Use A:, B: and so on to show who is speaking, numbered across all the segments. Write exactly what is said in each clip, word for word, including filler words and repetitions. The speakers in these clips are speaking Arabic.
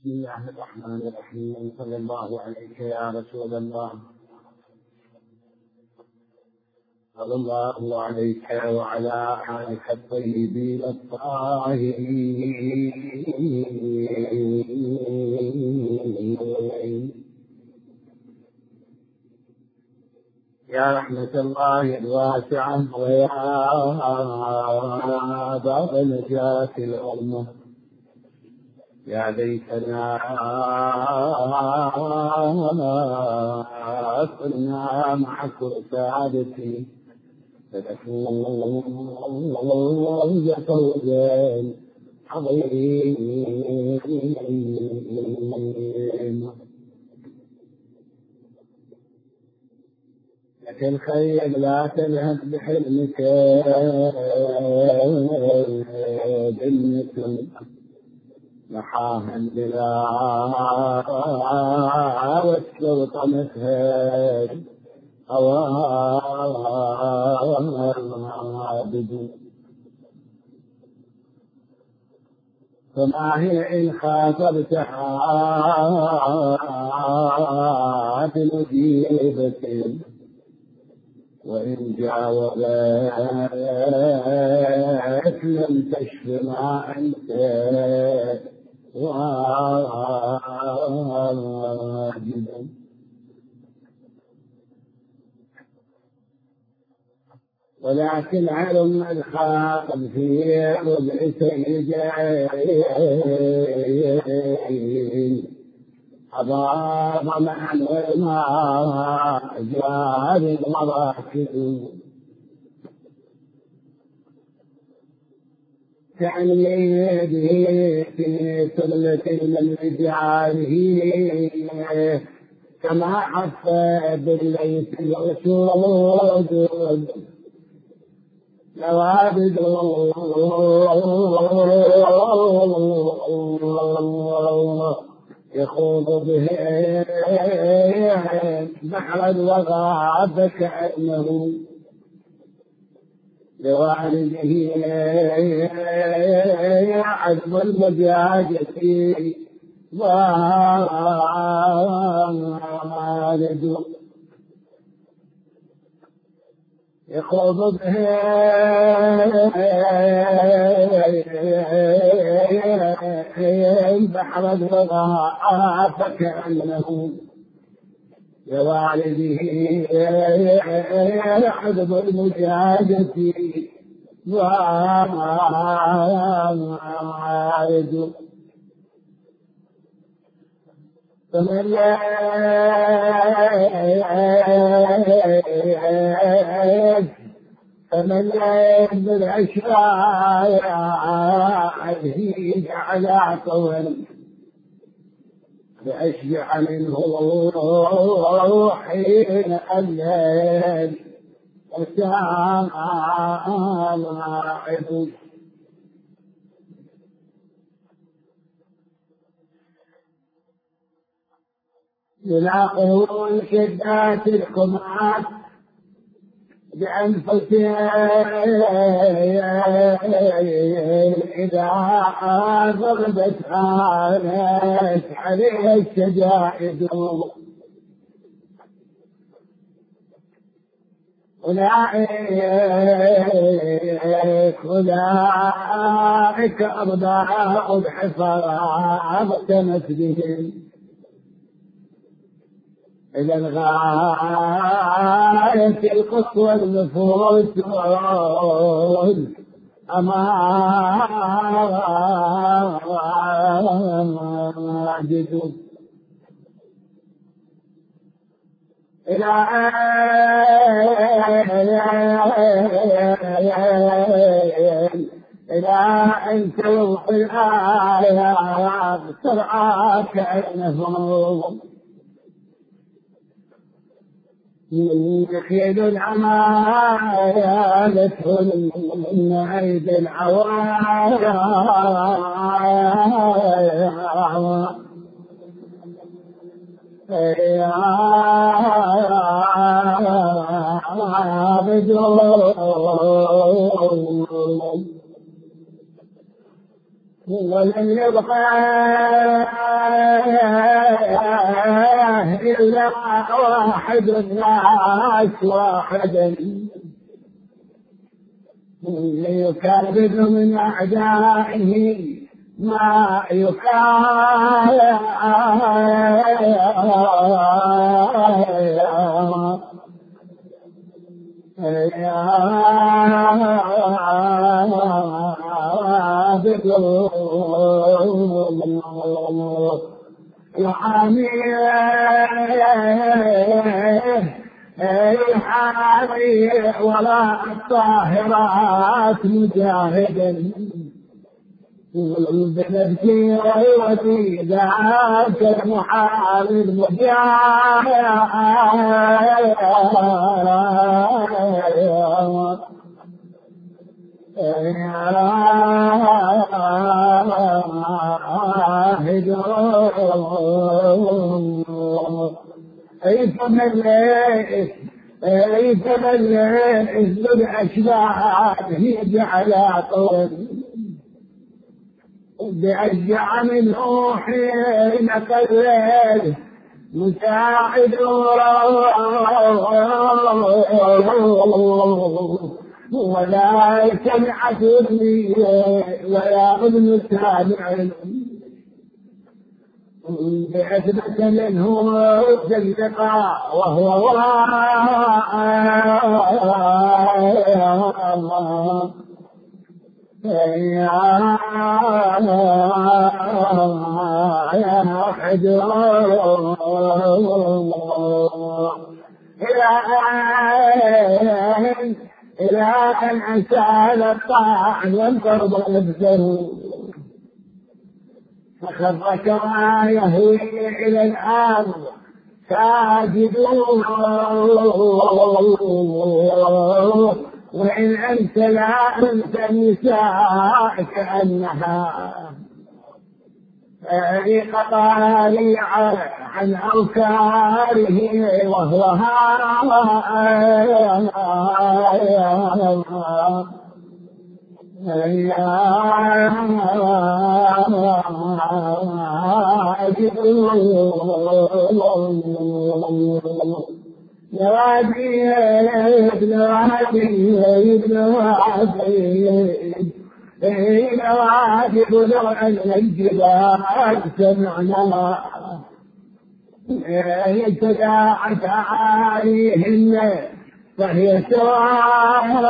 A: بسم الله الرحمن الرحيم. صلى الله عليك يا رسول الله، صلى الله عليك وعلى آلك الطيبين الطاهرين يا رحمة الله الواسعة ويا باب نجاة الأمة. يا ليتنا كنا معكم سعادتي فنكون فوزا عظيما. لكن خير لا تذهب بحلمك بالمثل محاها بلا والسلطة مثل أوابد. فما هي إن خاطبتها بمجيبة وإن جاوبت لم تشف ما أنت واجب. ولكن علم الخاطب في وضع سيجين أضاف معا والماء جار المراكب. تعني به في سلة من رجاله كما حفى بالليث الأسود نوابد يخوض به بحر الوغى كأنه لوالده عذب المجاجة والد يخوض به بحر الوغى فكأنه لوالده عذب المجاجة والد. فمن فمن بالعشاء جعل عطوا بأشجع منه حين الليل وسام عبد. يلاقون شدات القمات بأنفسهم إذا ضربت آلت عليها الشدائد. أولئك أولئك أرباء الحفاظ اغتمت بهم إلى الغاية القصوى النفوس أماجد. إلى إلى أن توقي الآيات ترعى كأنهم يخيل العمايا لتهن من عيد العوايا يا عابدون ولن يبقى واحد الناس واحد يكابد من أعدائه ما يكابد يحامي يحامي ولا الطاهرات مجاهدا بنفسي وفي ذاك المحارب مجاهد ايثم الليل بالاشباه يجعل طول بأشجع منه حين قليل مساعد ولا سمعت لي ولا أذن سامع بأثبت منه صدقا وهو الله يا حجر إلى أن أسأل الطاعن والقرب نفسه فخر كما يهوي إلى الأرض ساجدون وإن أنت لا أنت النساء كأنها قطالي عن أوكاره وهو نوادي ابن وادي ابن وادي نوادي بلوع الجبال سمعنا يتداعت عليهن فهي سواء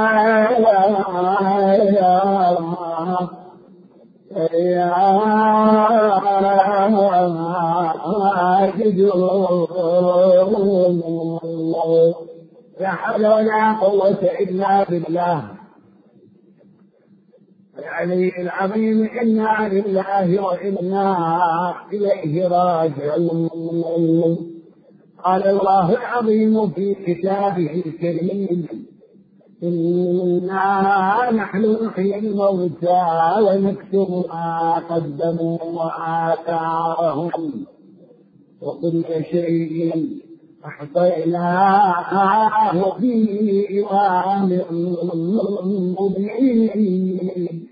A: لا حول ولا قوة إلا بالله العلي العظيم. إنا لله وإنا إليه راجعون. قال الله العظيم في كتابه الكريم إنا نحن نحيي الموتى ونكتب ما قدموا وآثارهم وكل شيء أحصيناه في إمام مبين.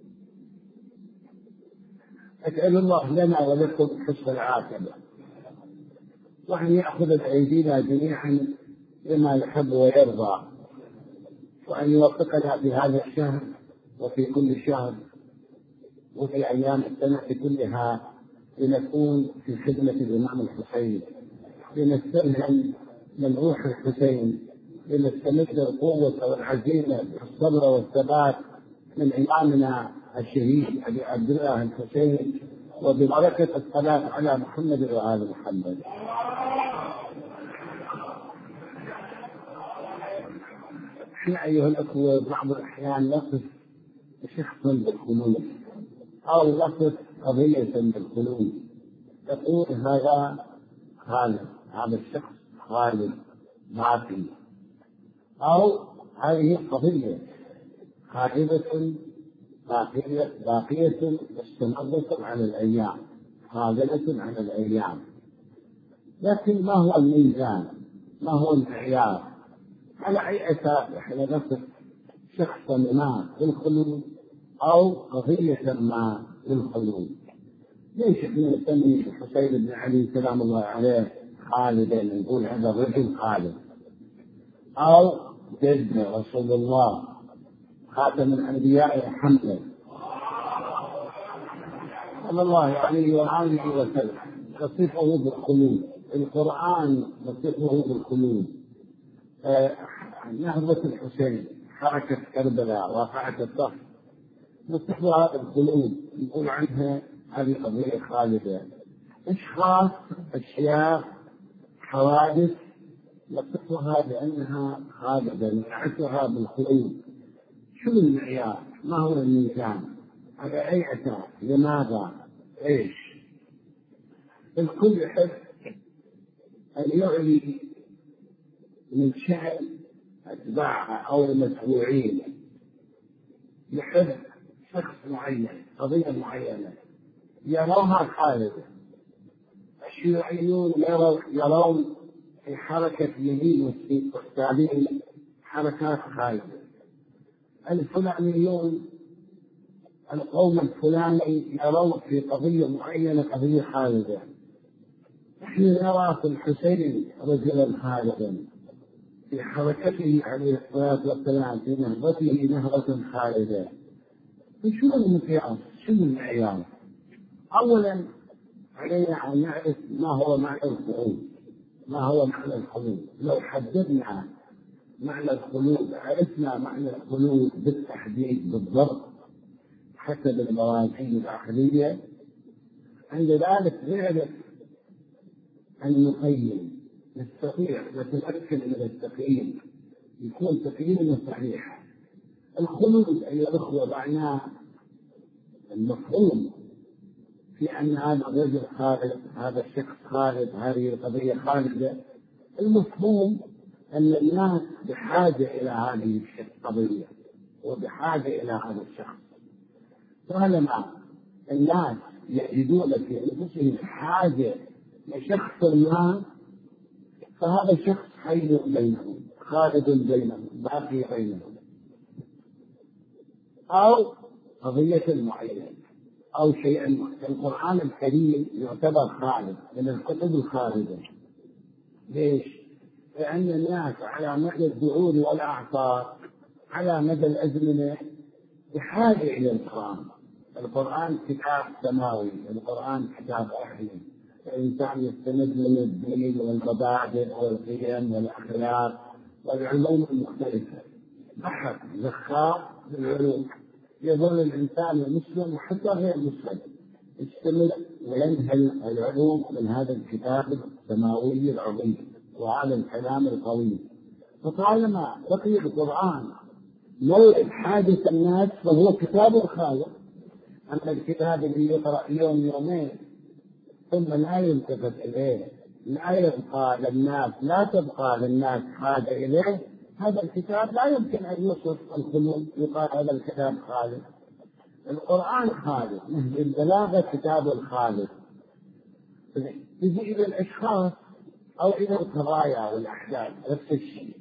A: أسأل الله لنا ولكم حسن العاقبة وأن يأخذ بأيدينا جميعا لما يحب ويرضى وأن يوفقنا في هذا الشهر وفي كل شهر وفي أيام السنة كلها لنكون في خدمة الإمام الحسين لنستلهم من روح الحسين لنستمد القوة والعزيمة والصبر والثبات من إمامنا الشهيد أبي عبد الله الحسين وببركة الصلاة على محمد وآل محمد. احنا أيها الأخوة بعض الأحيان نصف شخصا بالخلود أو نصف قضية بالخلود تقول هذا خالد هذا الشخص خالد باقي أو هذه قضية خالدة باقية باقية مستمرة على الأيام خالدة على الأيام. لكن ما هو الميزان؟ ما هو المعيار؟ على أي أساس احنا نصف شخصا ما بالخلود أو قضية ما بالخلود؟ ليش احنا نسمي الحسين بن علي سلام الله عليه خالدا نقول هذا الرجل خالد، أو جد رسول الله خاتم الأنبياء محمد صلى الله عليه وآله وسلم يصفه بالخلود. القرآن يصفه بالخلود. آه نهضة الحسين، حركة كربلاء، واقعة الصف، نصفها بالخلود، نقول عنها هذه قضية خالدة. أشخاص، أشياء، حوادث نصفها بأنها خالدة، نعتها بالخلود. شو المعيار؟ ما هو الميزان؟ على أي أساس؟ لماذا؟ إيش؟ الكل يحب أن يعلي من شأن أتباعه أو المتبوعين، يحب شخص معين، قضية معينة يراها خالدة. الشيوعيون يرون في حركة يمين والتعليم حركات خالدة. الفلانيون القوم الفلاني يرون في قضية معينة قضية خالدة. نحن نرى في الحسين رجلا خالدا، في حركته عليه الصلاة والسلام، في نهضته نهضة خالدة. فشو المقياس؟ شو المعيار؟ أولا علينا أن نعرف ما هو معنى الخلود. ما هو معنى الخلود؟ لو حددنا معنى الخلود، عرفنا معنى الخلود بالتحديد بالضبط حسب الموازين العقلية، عند ذلك نعرف أن نقيم، نستطيع نتمكن من التقييم، يكون تقييمنا صحيح. الخلود أيها الأخوة معناه المفهوم في أن هذا الرجل خالد، هذا الشخص خالد، هذه القضية خالدة. المفهوم أن الناس بحاجة إلى هذه القضية وبحاجة إلى هذا الشخص. طالما الناس يجدون في أنفسهم حاجة لشخص ما، فهذا الشخص حي بينهم، خالد بينهم، باقي بينهم. أو قضية معينة أو شيء معين. القرآن الكريم يعتبر خالد من الكتب الخالدة. ليش؟ لأن الناس على مدى الدهور والأعصار، على مدى الأزمنة، بحاجة إلى القرآن. القرآن كتاب سماوي، القرآن كتاب أرضي. الإنسان يستند من الدين والمبادئ والقيم والأخلاق والعلوم المختلفة. بحث زخار بالعلوم. يظل الإنسان المسلم وحتى غير مسلم يستمر وينهل العلوم من هذا الكتاب السماوي العظيم وهذا الكلام القوي. فطالما بقي القرآن موعد حادث الناس فهو كتاب خالد. أما الكتاب اللي يقرأ يوم يومين ثم لا يلتفت إليه، لا يبقى للناس، لا تبقى للناس حاجة إليه، هذا الكتاب لا يمكن أن يوصف الخلود يقال هذا الكتاب خالد. القرآن خالد، نهج البلاغة كتاب الخالد. يجي إلى الأشخاص أو إلى القضايا والأحداث نفس الشيء.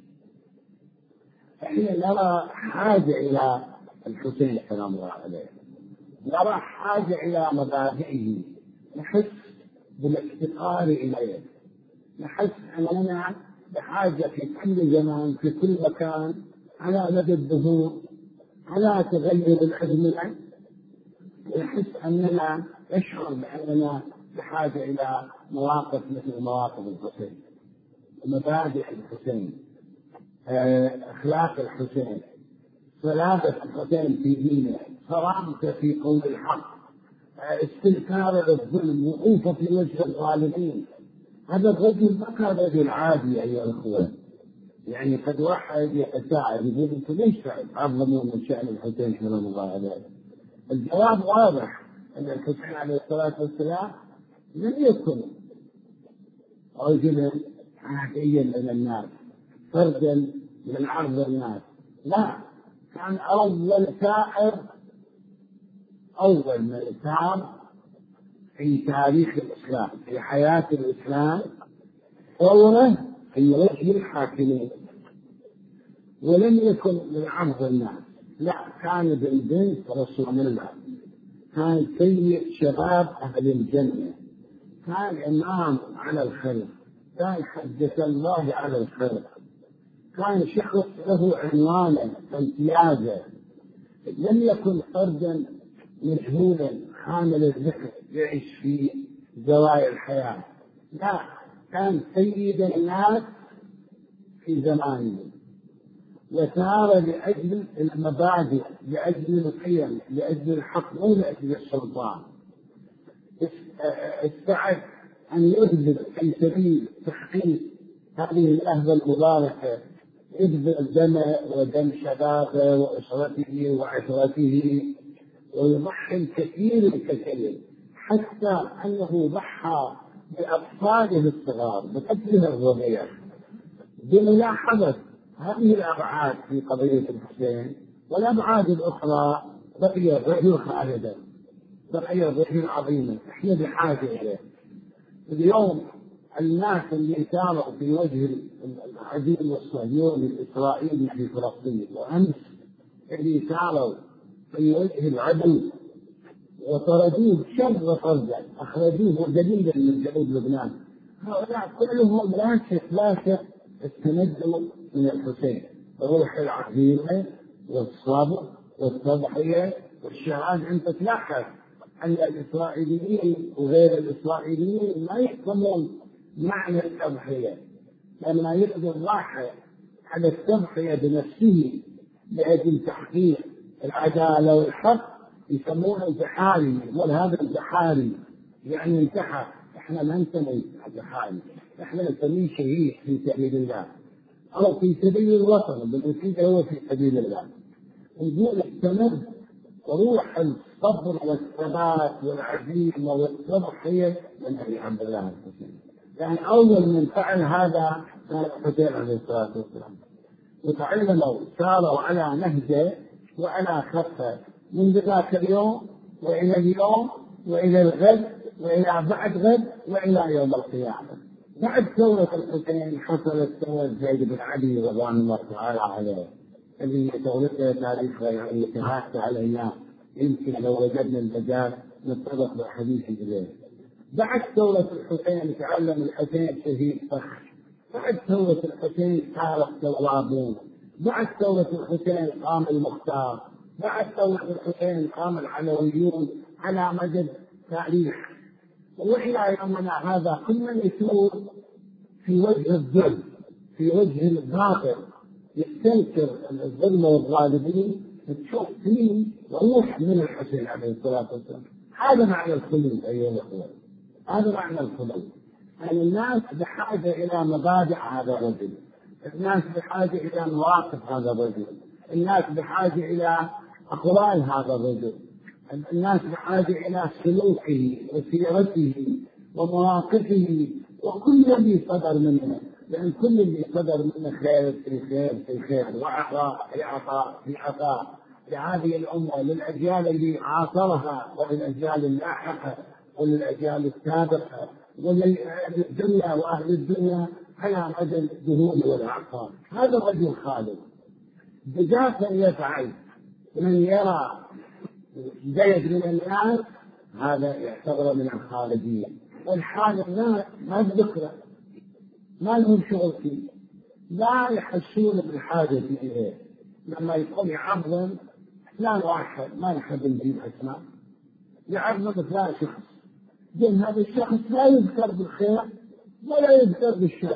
A: احنا نرى حاجة إلى الحسين سلام الله عليه، نرى حاجة إلى مبادئه، نحس بالافتقار إليه، نحس أننا بحاجة في كل زمان في كل مكان على مدى الدهور على تغير الأزمنة، نحس أننا نشعر بأننا بحاجة إلى مواقف مثل مواقف الحسين، مبادئ الحسين، أخلاق الحسين، صلابة الحسين في دينه، صرامته في قول الحق، استنكار الظلم، وقوفه في وجه الظالمين. هذا الرجل ما كان رجل عادي أيها الأخوة. يعني قد واحد يتساءل يقول أنتم ليش تعظمون من شأن الحسين سلام الله عليه؟ الجواب واضح أن الحسين عليه الصلاة والسلام لم يكن رجلا عاديا من الناس، فردا من عرض الناس، لا، كان أول ثائر، أول من ثار في تاريخ الإسلام، في حياة الإسلام، ثورة في وجه الحاكمين، ولم يكن من عرض الناس، لا، كان بالبنت رسول الله، كان سيد شباب أهل الجنة، كان إمام على الخير، كان حدث الله على الخلق، كان شخص له عنوانا وامتيازا، لم يكن فردا مجهولا حامل الذكر يعيش في زوايا الحياة، لا، كان سيد الناس في زمانه، وسار لأجل المبادئ، لأجل القيم، لأجل الحق، مو لأجل السلطان. استعد أن يبذل في سبيل تحقيق هذه الأهداف المباركة، يبذل دمه ودم شبابه وأسرته وعشرته، ويضحي الكثير الكثير، حتى أنه ضحى بأطفاله الصغار، بقتله الرضيع، بملاحظة هذه الأبعاد في قضية الحسين، والأبعاد الأخرى بقي الرجل خالدا، بقي الرجل عظيما، احنا بحاجة إليه. اليوم الناس اللي ساروا في وجه العديد والصهيوني الإسرائيلي في فلسطين، وأمس اللي ساروا في وجه العدو وطردوه شر طردا، أخرجوه دليلا من جنوب لبنان، هؤلاء كلهم لا شك لا شك استمدوا من الحسين، الروح العظيمة والصبر والتضحية والشهادة. أنت تلاحظ أن الإسرائيليين وغير الإسرائيليين ما يفهمون معنى التضحية، لما يقدر الواحد على التضحية بنفسه لأجل تحقيق العدالة والحق يسمونه انتحاري، وهذا انتحاري يعني انتحر. احنا ما نسميه انتحاري، احنا نسميه شهيد في سبيل الله او في سبيل الوطن، بالنتيجة هو في سبيل الله. نقول استمد روح الصبر والثبات والعزيمة والتضحية من أبي عبد الله الحسين. يعني أول من فعل هذا كان الحسين عليه الصلاة والسلام، وتعلموا ساروا على نهجه وعلى خطه منذ ذاك اليوم وإلى اليوم وإلى الغد وإلى بعد غد وإلى يوم القيامة. بعد ثورة الحسين حصلت ثورة زيد بن علي رضوان الله تعالى عليه، اللي ثورته تاريخها يعني تهافت علينا، يمكن لو وجدنا المجال نتطرق بالحديث إليه. بعد ثورة الحسين تعلم الحسين شهيد فخر، بعد ثورة الحسين صار التوابون، بعد ثورة الحسين قام المختار، بعد ثورة الحسين قام العلويون على مدى تاريخ. وإلى يومنا هذا كل من يثور في وجه الظلم، في وجه الباطل، يستنكر الظلم والظالمين، تشوف فيه روح من الحسين عليه الصلاة والسلام. هذا معنى الخلود أيها الأخوة، هذا معنى الخلود. يعني الناس بحاجة إلى مبادئ هذا الرجل، الناس بحاجة إلى مواقف هذا الرجل، الناس بحاجة إلى أقوال هذا الرجل، الناس بحاجة إلى سلوكه وسيرته ومواقفه وكل الذي صدر منه، لأن كل اللي صدر منه خير في خير في خير، وعطاء في عطاء في عطاء لهذه الأمة، للأجيال اللي عاصرها وللأجيال اللاحقة وللأجيال السابقة وللدنيا وأهل الدنيا على مدى الدهور والأعقاب. هذا الرجل خالد بجافة يفعل من يرى زيد من الناس هذا يعتبر من الخالدين، والحال الناس ما بذكره، ما لهم شغل فيه، لا يحسون بالحاجة إليه. لما يقول يعظم فلان واحد، ما نحب نجيب اسماء، يعظم فلان شخص، لأن هذا الشخص لا يذكر بالخير ولا يذكر بالشر،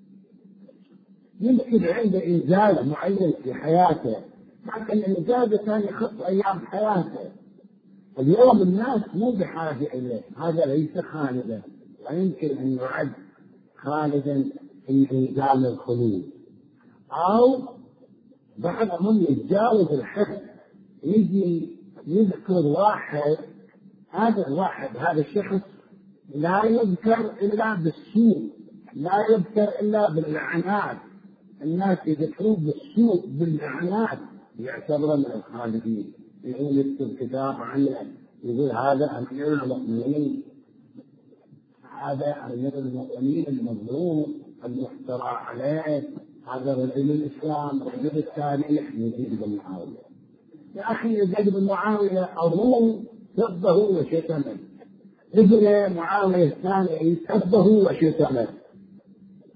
A: يمكن عنده إنجاز معين في حياته، لكن الإنجاز كان يخص أيام حياته. اليوم الناس مو بحاجة إليه، هذا ليس خالدا، ويمكن أن يعد خالدا في ميزان الخلود. أو بعضهم يتجاوز الحد، يجي يذكر واحد، هذا الواحد هذا الشخص لا يذكر إلا بالسوء، لا يذكر إلا باللعنات، الناس يذكرون بالسوء باللعنات يعتبر من الخالدين. يقول الكتاب عنه، يقول هذا أمير المؤمنين، هذا أمير المؤمنين المظلوم المفترى عليه، هذا رجل الإسلام رجل التاريخ يزيد بن معاوية. يا أخي يزيد بن معاوية الروم سبه وشتمه، ابن معاوية الثاني سبه وشتمه،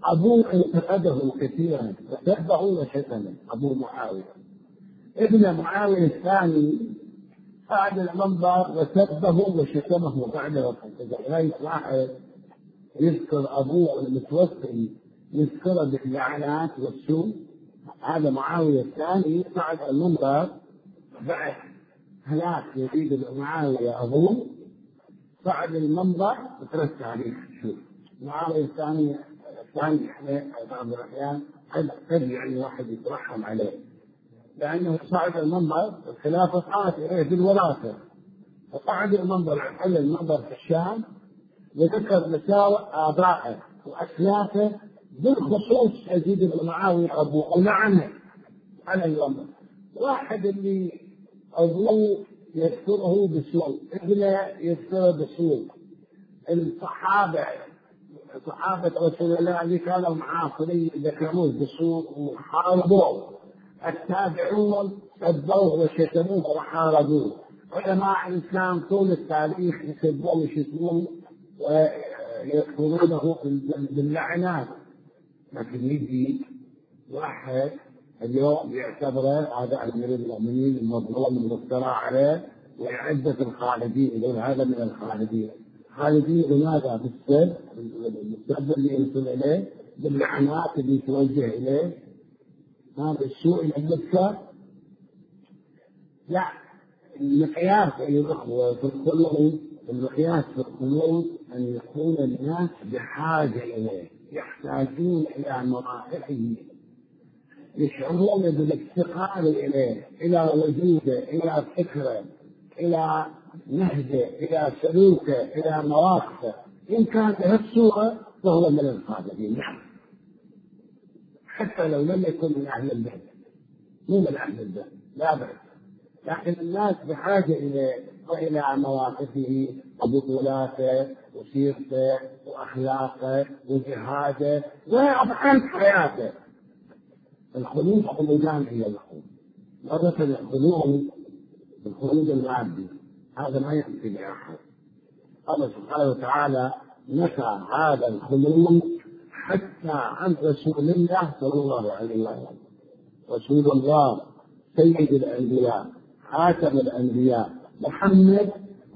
A: أبوه انتقده كثيرا وسبه وشتمه، أبو معاوية. ابن معاوية الثاني قعد المنبر وسبه وشتمه بعد وفاته. رأيت واحد يذكر أبوه المتوفي يذكره باللعنات والسوء، هذا معاوية الثاني قعد المنبر بعد هلاك يزيد بن معاوية أبوه، صعد المنبر وترك عليه. شوف معاوية الثاني الثاني بعض الأحيان قد قد يعني واحد يترحم عليه، لأنه صعد المنبر الخلافة صارت إليه بالوراثة، فصعد المنبر حل المنبر في الشام وذكر مساوئ آبائه وأسلافه بالخصوص يزيد بن معاوية أبوه ولعنه على المنبر. واحد اللي أبوه يذكره بسوء، ابنه يذكره بسوء، الصحابة صحابة رسول الله اللي كانوا معاصرين ذكروه بسوء وحاربوه، التابعون سبوه وشتموه وحاربوه، علماء الإسلام طول التاريخ يسبوه ويشتموه ويذكرونه باللعنات. لكن يجي واحد اليوم يعتبره هذا أمير المؤمنين المظلوم المفترى عليه ويعد في الخالدين، يقول هذا من الخالدين. خالدين لماذا؟ بالسب، بالسب اللي يوصل إليه، باللعنات اللي توجه إليه، هذا السوء اللي يذكر. لا، المقياس أيها الأخوة في الخلود، المقياس في الخلود أن يكون الناس بحاجة إليه، يحتاجون إلى مراحله، يشعرون بالافتقار إليه، إلى وجوده، إلى فكره، إلى نهجه، إلى سلوكه، إلى مواقفه. إن كان بهالصورة فهو من الخالدين، نعم، حتى لو لم يكن من أهل البيت، مو من أهل البيت لا بأس، لكن الناس بحاجة إليه وإلى مواقفه وبطولاته وسيرته وأخلاقه وجهاده وأفعال حياته. الخلود خلودان هي الخلود، مرة الخلود الخلود المادي هذا ما يكفي لأحد. الله سبحانه وتعالى نفى هذا الخلود حتى عن رسول الله صلى الله عليه وسلم، رسول الله سيد الأنبياء خاتم الأنبياء محمد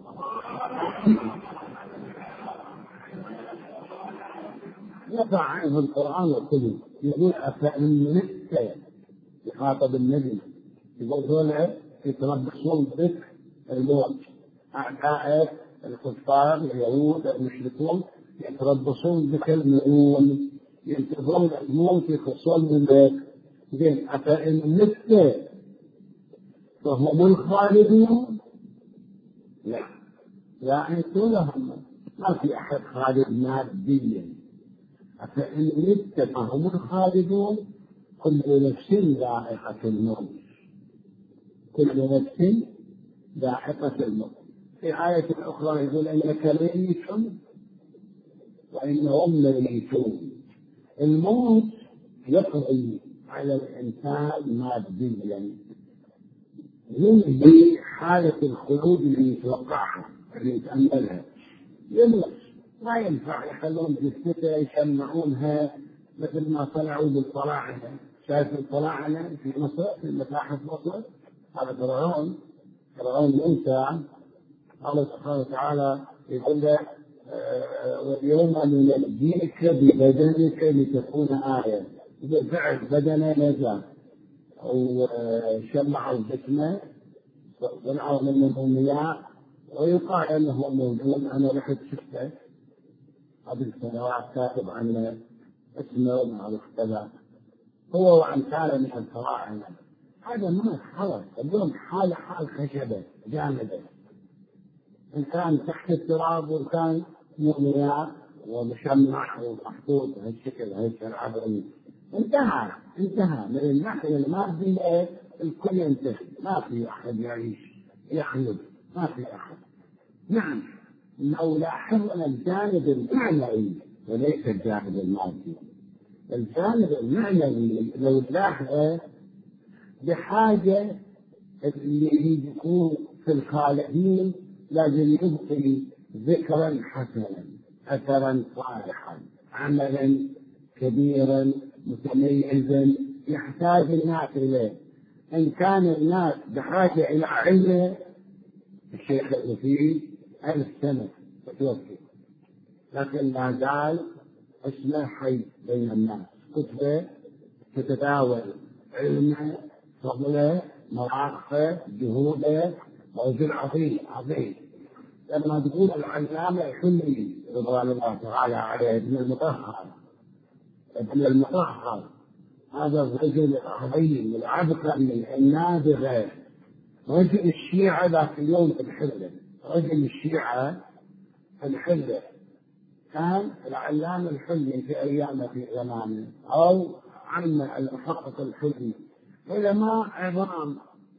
A: نفى عنه القرآن الكريم، يقول أفإن مت، يخاطب النبي يقول هؤلاء يتربصون بك الموت، أعدائك الكفار اليهود المشركون يتربصون بك الموت، ينتظرون الموت يخصون من بك. زين أفإن مت فهم الخالدون؟ لا، لا أنتم لهم، ما في أحد خالد ماديا. أفإن مت فهم الخالدون؟ كل نفس ذائقة الموت، كل نفس ذائقة الموت. في آية أخرى يقول إنك ميت وإنهم ميتون. الموت يقضي على الإنسان ماديا، ينهي حالة الخلود اللي يتوقعها اللي يتأملها، يموت ما ينفع يخلون جثته يشمعونها مثل ما صنعوا بالفراعنة. شايف الفراعنة في مصر في متاحف مصر، هذا فرعون فرعون موسى، الله سبحانه وتعالى يقول له واليوم ننجيك ببدنك لتكون آية. بالفعل بدنه نجا وشمعوا جسمه صنعوا منه مومياء، ويقال انه موجود. انا رحت شفته قبل سنوات كاتب عنه اسمه ومعروف كذا، هو وامثاله من الفراعنه. هذا ما خلص اليوم حال حال خشبه جامده، ان كان تحت التراب وان كان مومياء ومشمع ومحطوط بهالشكل هالشكل. انتهى انتهى من الناحيه الماديه، الكل ينتهي، ما في احد يعيش يخلد، ما في احد. نعم، لو لاحظنا الجانب المعنوي وليس الجانب المادي، الجانب المعنوي لو لاحظه بحاجه اللي يكون في الخالدين لازم يبقي ذكرا حسنا، اثرا صالحا، عملا كبيرا متميزا يحتاج الناس إليه. إن كان الناس بحاجة إلى علمه الشيخ اللي فيه ألف سنة وتوفي، لكن ما زال اسمه حي بين الناس، كتبه تتداول علمه، فضله، مواقفه، جهوده، موجود عظيم عظيم. لما تقول العلامة الحلي رضوان الله تعالى عليه ابن المطهر ابن المطهر هذا الرجل العظيم العبقري النابغة، رجل الشيعة ذاك اليوم في الحلة، رجل الشيعة في الحلة كان العلامة الحلي في أيامه في زمانه، أو عم المحقق الحلي، علماء عظام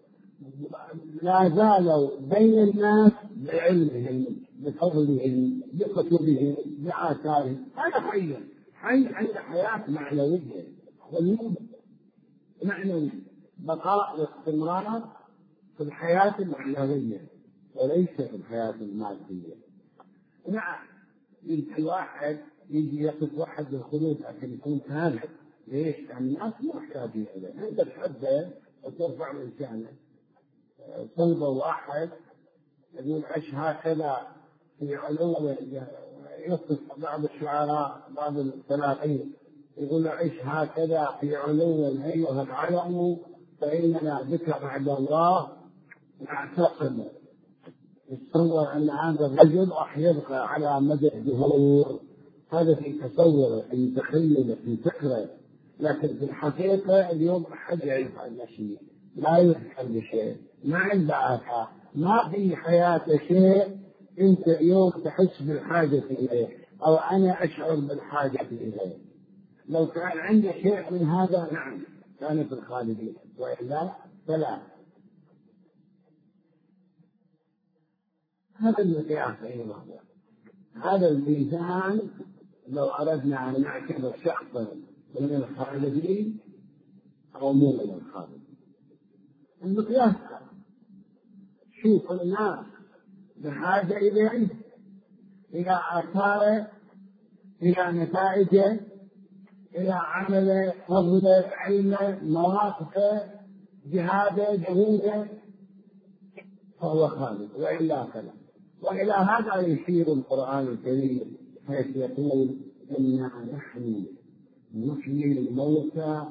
A: لا زالوا بين الناس بعلمهم بفضلهم بكتبهم بآثارهم. هذا حي حي عند حياة معنوية، خلود معنوي، بقاء واستمرار في الحياة المعنوية وليس في الحياة المادية. نعم يمكن واحد يجي يقف واحد بالخلود عشان يكون كامل، ليش؟ يعني الناس مو محتاجين إليه، أنت تحبه وترفع من شأنه. طلبه واحد يقول عش هكذا في علو، يصف بعض الشعراء بعض الثلاثين يقول عش هكذا في علو أيها العلم فإننا بك بعد الله نعتقد. يتصور أن هذا الرجل راح يبقى على مدى الدهور، هذا في تصوره في تخيله في فكره، لكن في الحقيقة اليوم أحد يعرف عنه شيء، لا يفعل بشيء، ما عنده آثار، ما في حياته شيء أنت اليوم تحس بالحاجة إليه أو أنا أشعر بالحاجة إليه. لو كان عنده شيء من هذا نعم كان في الخالدين، وإلا فلا. هذا المقياس أيضا، هذا الميزان لو أردنا أن نعتبر شخصا من الخالدين أو مو من الخالدين. المقياس شوف الناس بحاجة إليه، إلى آثاره، إلى نتائجه، إلى عمله، فضله، علمه، مواقفه، جهاده، جهوده، فهو خالد، وإلا فلا. وإلى هذا يشير القرآن الكريم حيث يقول إنا نحن نحيي الموتى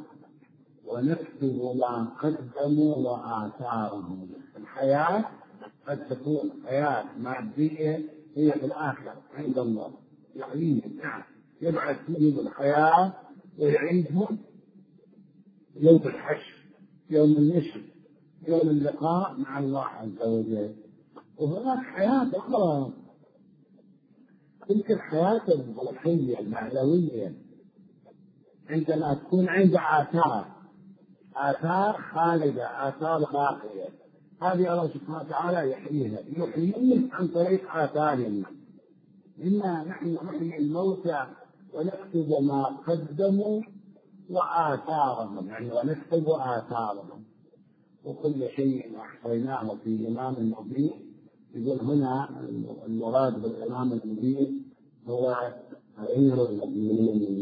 A: ونكتب ما قدموا وآثارهم. الحياة قد تكون حياة مادية هي في الآخرة عند الله، يعني نعم يبعث فيهم الحياة ويعيدهم يوم الحشر، يوم النشر، يوم اللقاء مع الله عز وجل. وهناك حياة أخرى، تلك الحياة الروحية المعنوية عندما تكون عند آثار آثار خالدة، آثار باقية، هذه الله سبحانه وتعالى يحييها، يحييهم عن طريق آثارهم. إنا نحن نحيي الموتى ونكتب ما قدموا وآثارهم، يعني ونكتب آثارهم وكل شيء أحصيناه في إمام مبين. يقول هنا المراد بالإمام المبين هو غير المؤمنين،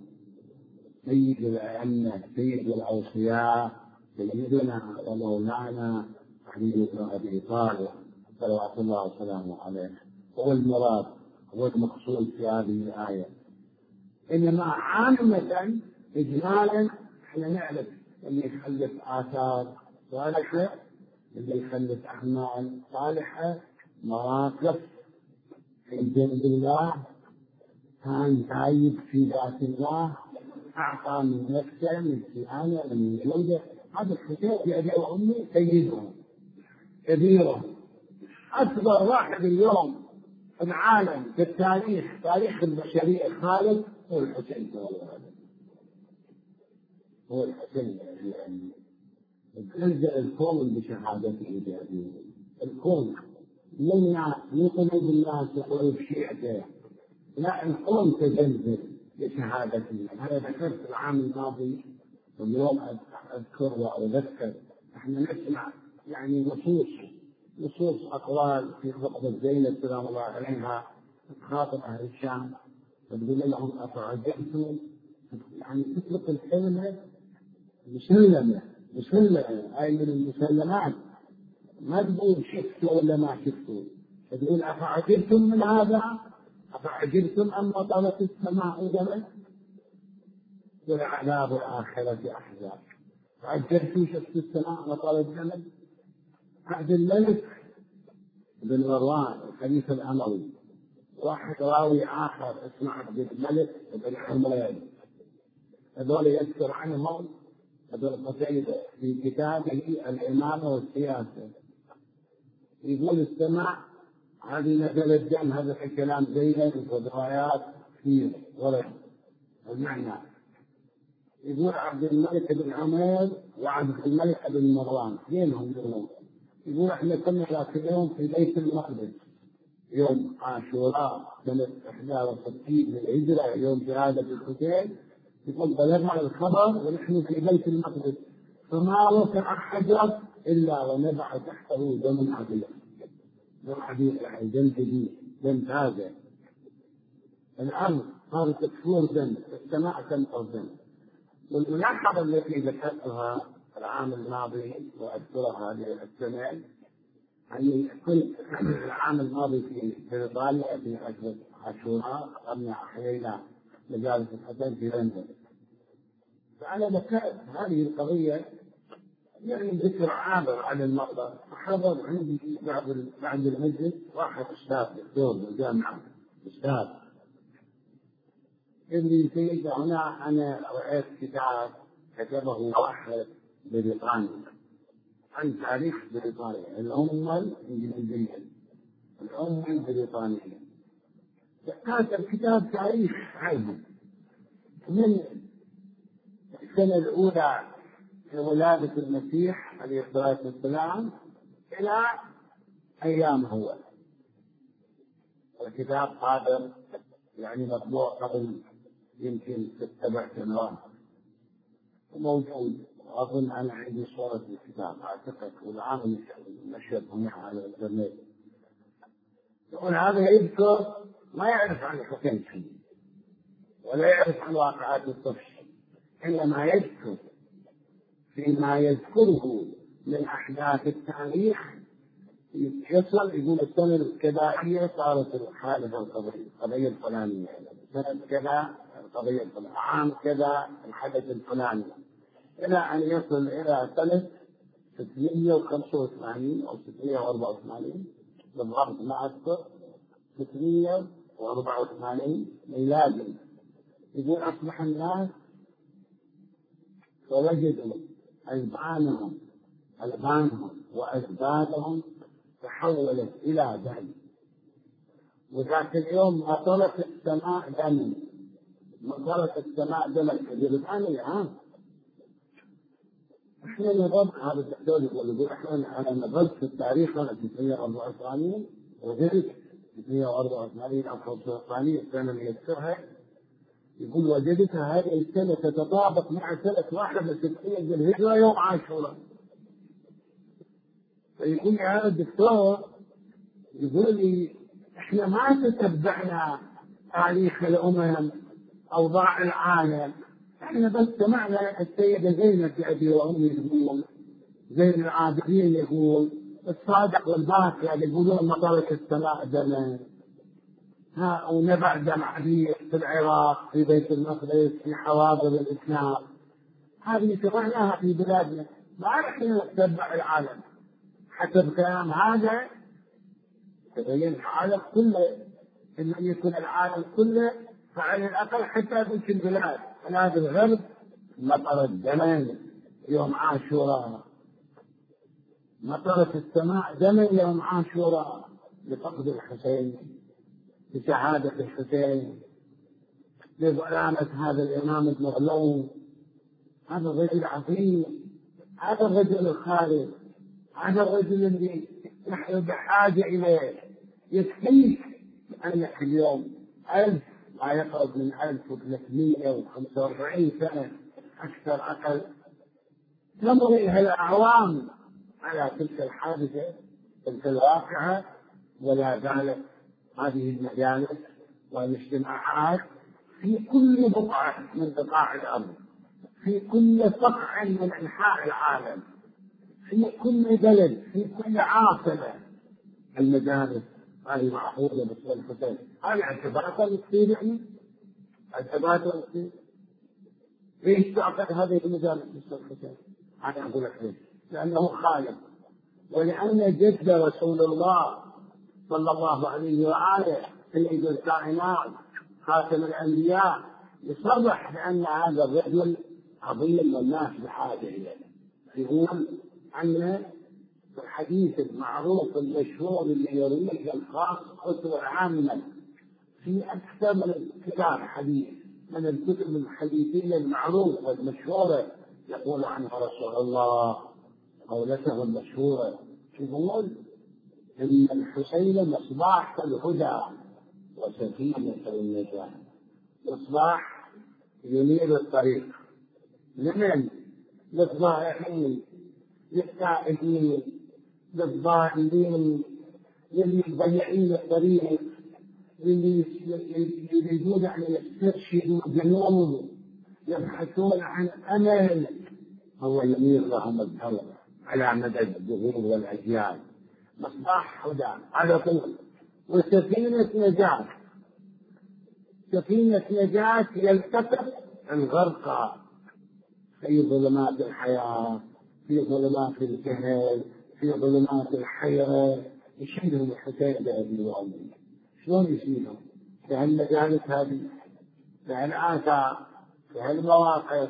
A: سيد الأئمة، سيد الأوصياء، سيدنا ومولانا علي بن أبي طالب صلوات الله وسلامه عليه، هو المراد، هو المقصود في هذه الآية. إنما عامة إجمالا احنا نعرف اللي يخلف آثار صالحة، اللي يخلف أعمال صالحة، مواقف في جنب الله، كان تايب في ذات الله، أعطى من نفسه من سيانه من جوده. هذا الحكاية بأبي وأمي سيدهم كبيرهم، أكبر واحد اليوم في العالم في التاريخ، تاريخ البشرية الخالد هو الحسين، هو الحسين يعني انزل الكون بشهادته بأبيه، الكون من الناس من قلوب الناس وقلوب شيعته، لا الكون تزلزل بشهادته. هذا ذكرت العام الماضي واليوم أذكر وأذكر، احنا نسمع يعني نصوص نصوص أقوال في خطبة زينب سلام الله عليها تخاطب أهل الشام، تقول لهم أفعجبتم يعني تطلق الكلمة مسلمة مسلمة أي من المسلمات، ما تقول شفتوا ولا ما شفتوا، تقول أفعجبتم من هذا أفعجبتم أن طلت السماء دما والعذاب الآخرة أحزاب. فعجبتوا شفتوا السماء وطلت دما. عبد الملك بن مروان الخليفة الأموي، واحد راوي آخر اسمه عبد الملك بن حميد، هذول يذكر عنهم ابن قتيبة في كتابه الإمامة والسياسة، يقول السماء هذه نزل الدم، هذا الكلام زينب وروايات كثير ورد المعنى. يقول عبد الملك بن عمير وعبد الملك بن مروان اثنينهم يقولون، يقول احنا كنا ذاك اليوم في بيت المقدس يوم عاشوراء سنة إحدى وستين للهجرة يوم شهادة الحسين، يقول بلغنا الخبر ونحن في بيت المقدس فما وقع حجر إلا ونبع تحته دم عديد، دم عديد يعني دم جديد، دم تازة. الأرض صارت تكفور دم، السماء تمطر دم. والملاحظة التي ذكرتها العام الماضي وأذكرها هذه السنة، يعني كنت العام الماضي في بريطانيا في أشهر عاشوراء قمنا أحيينا مجالس الحسين في لندن، فأنا ذكرت هذه القضية يعني ذكر عابر عن المرضى. حضر عندي بعد بعد المجلس واحد أستاذ دكتور بالجامعة أستاذ اللي في هنا أنا رأيت كتاب كتبه واحد بريطاني عن تاريخ بريطانيا الأمة الإنجليزية الأمة البريطانية. كاتب كتاب تاريخ عادي من السنة الأولى في ولادة المسيح عليه الصلاة والسلام إلى أيام هو. الكتاب قادر يعني مطبوع قبل يمكن ست سبع سنوات وموجود، أظن أنا عندي صورة الكتاب أعتقد والعام نشر هنا على الإنترنت. يقول هذا يذكر ما يعرف عن الحسين شيء ولا يعرف عن واقعات الطفش، إنما يذكر فيما يذكره من أحداث التاريخ يصل. يقول السنة الكذائية صارت الحادثة القضية القضية الفلانية، سنة كذا القضية الفلانية، عام كذا الحدث الفلاني، إلى أن يصل إلى سنة ستمائة وخمسة وثمانين أو ستمائة وأربعة وثمانين بالضبط ما أذكر، ستمائة وأربعة وثمانين ميلادي. يقول أصبح الناس فوجدوا ألبانهم ألبانهم وأجدادهم تحولت إلى دم، وذاك اليوم مطرت السماء دم، مطرت السماء دم الكبير. ها احنا نضرب هذا الدكتور يقول احنا انا نضرب في التاريخ انا في ستمائة وأربعة وثمانين وجدت ستمائة وأربعة وثمانين او خمسة وثمانين السنه اللي يذكرها، يقول وجدتها هذه السنه تتطابق مع سنه واحد وستين للهجره يوم عاشوراء. فيقول لي هذا الدكتور يقول لي احنا ما تتبعنا تاريخ الامم اوضاع العالم، احنا بس سمعنا السيدة زينب بأبي وأمي يقول، زين العابدين يقول، الصادق والباقر يقولون مطرت السماء دما، ها ونبع دم عديد في العراق في بيت المقدس في حواضر الإسلام. هذه سمعناها في بلادنا، ما نحن نتبع العالم حسب كلام هذا. تبين العالم كله إن يكون العالم كله فعلى الأقل حتى تلك البلاد بلاد الغرب مطرت دما يوم عاشوراء، مطرت السماء دما يوم عاشوراء لفقد الحسين بشهادة الحسين بظلامة هذا الإمام المظلوم. هذا الرجل عظيم، هذا الرجل الخالد، هذا الرجل الذي نحن بحاجة إليه. يكفيك أنك اليوم ألف ما يقرب من ألف وثلاثمائة وخمسة وأربعين سنة أكثر أقل تمضي الأعوام على تلك الحادثة تلك الواقعة، ولا زالت هذه المجالس والاجتماعات في كل بقعة من بقاع الأرض، في كل صقع من أنحاء العالم، في كل بلد، في كل عاصمة. المدارس هذه محفوظة باسم الحسين. هذه اعتبارات تصير يعني اعتبارات تصير. ليش تعقد هذه المدارس باسم الحسين؟ أنا أقول لك ليش. لأنه خالق، ولأن جد رسول الله صلى الله عليه وآله سيد الكائنات خاتم الأنبياء يصرح بأن هذا الرجل عظيم والناس بحاجة إليه. يقول عنه الحديث المعروف المشهور اللي يرويه الخاص والعامة في أكثر من كتاب حديث من الكتب الحديثية المعروفة والمشهورة، يقول عنه رسول الله قولته المشهورة، يقول إن الحسين مصباح الهدى وسكينة النجاة. مصباح ينير الطريق لمن؟ للضائعين، للتائبين، للضالين، للي مضيعين الطريق، للي يريدون أن يسترشدوا جنون، يبحثون عن أمل. هو ينير لهم الدرب على مدى الدهور والأجيال. مصباح هدى على طول. وسفينة نجاة، سفينة نجاة يلتقط الغرقى في ظلمات الحياة، في ظلمات الجهل، في ظلمات الحيرة. يشيلهم الحسين بأبي وأمي. شلون يشيلهم؟ في هالمجالس هذه، في هالآثار، في هالمواقف.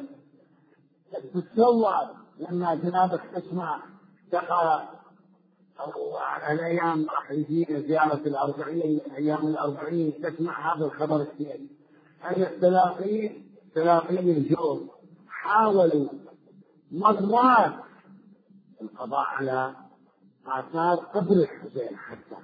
A: تتصور لما جنابك تسمع تقرأ أو على الأيام راح يجينا زيارة الأربعين، أيام الأربعين، تسمع هذا الخبر الثاني أن الثلاثين ثلاثين الجوم حاولوا مرات القضاء على آثار قبر الحسين، حتى